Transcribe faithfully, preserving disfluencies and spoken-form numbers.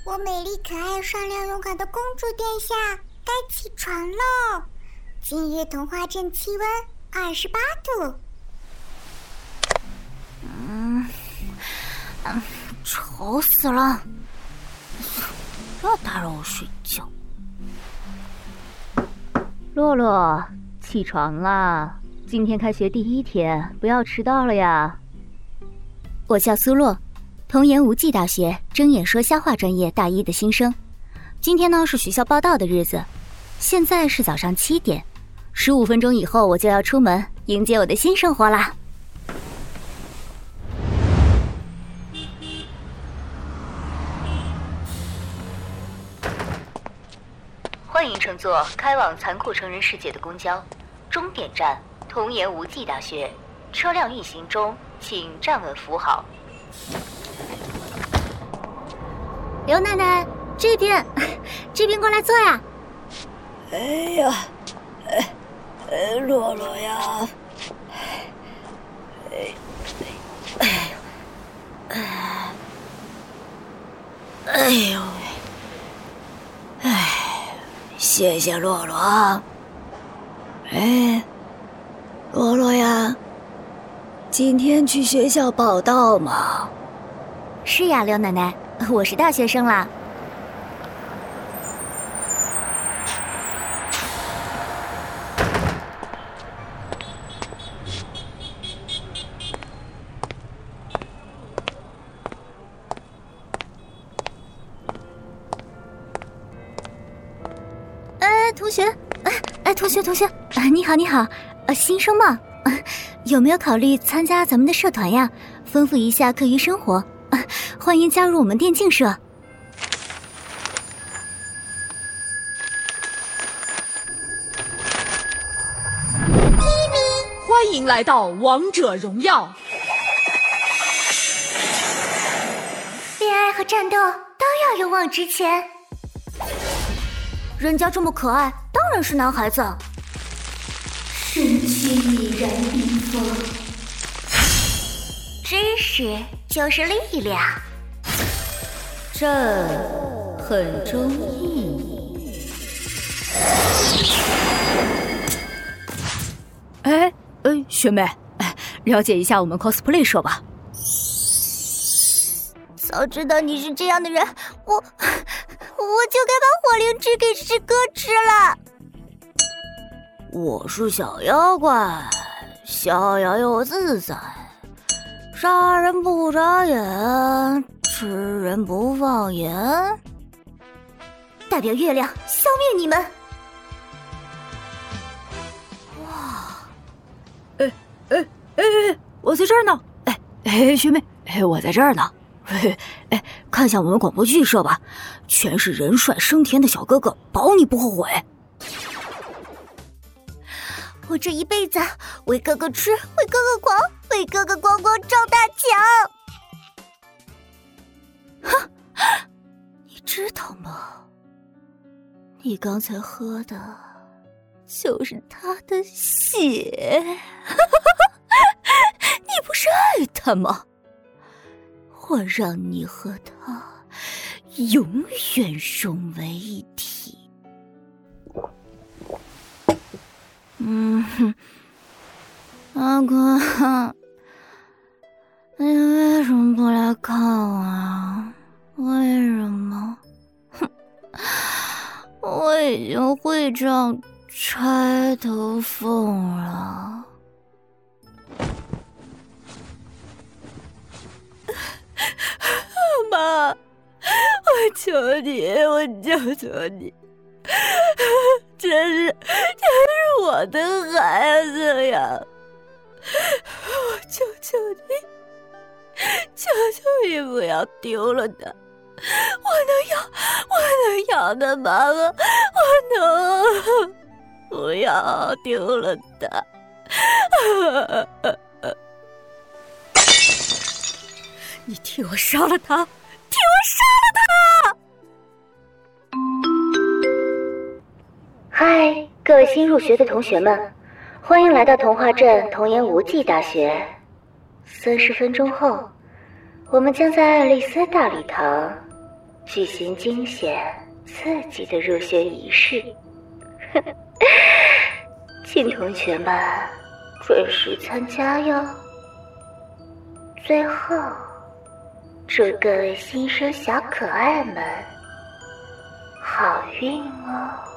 我美丽可爱、善良勇敢的公主殿下，该起床喽！今日童话镇气温二十八度。 嗯，嗯，吵死了！不要打扰我睡觉。洛洛，起床啦！今天开学第一天，不要迟到了呀。 我叫苏洛，童言无忌大学睁眼说瞎话专业大一的新生。今天呢是学校报到的日子，现在是早上七点，十五分钟以后我就要出门迎接我的新生活啦。 欢迎乘坐开往残酷成人世界的公交，终点站童言无忌大学，车辆运行中，请站稳扶好。 刘奶奶，这边，这边过来坐呀。 哎呀，哎，哎，洛洛呀，哎，哎，哎，哎呦喂，哎，谢谢洛洛啊。哎，洛洛呀，今天去学校报到吗？ 是呀，刘奶奶，我是大学生啦。哎，同学，哎哎，同学同学，啊，你好你好，呃，新生嘛，啊，有没有考虑参加咱们的社团呀？丰富一下课余生活。啊，欢迎加入我们电竞社。 欢迎来到王者荣耀。 恋爱和战斗都要勇往直前。 人家这么可爱，当然是男孩子。 身躯已然冰封。知识就是力量。 朕很中意你。 哎，呃，学妹，哎，了解一下我们 cosplay 社吧。 早知道你是这样的人，我我就该把火灵芝给师哥吃了。 我是小妖怪，逍遥又自在。杀人不眨眼，吃人不放盐。 代表月亮消灭你们！ 哇！哎哎哎哎！我在这儿呢！哎哎，学妹，哎，我在这儿呢！哎哎，看向我们广播剧社吧，全是人帅升天的小哥哥，保你不后悔。 我这一辈子为哥哥吃，为哥哥狂，为哥哥光光照大墙。哼，你知道吗？你刚才喝的就是他的血。你不是爱他吗？我让你和他永远融为一体。嗯哼，阿哥，你为什么不来看我啊？为什么？哼，我已经会唱钗头凤了。妈，我求你，我求求你。这是这是我的孩子呀！我求求你，求求你不要丢了他！我能养，我能养他妈妈，我能不要丢了他！你替我杀了他！替我杀了他！ 嗨，各位新入学的同学们，欢迎来到童话镇童言无忌大学。三十分钟后，我们将在爱丽丝大礼堂举行惊险刺激的入学仪式。请同学们准时参加哟。最后，祝各位新生小可爱们好运哦。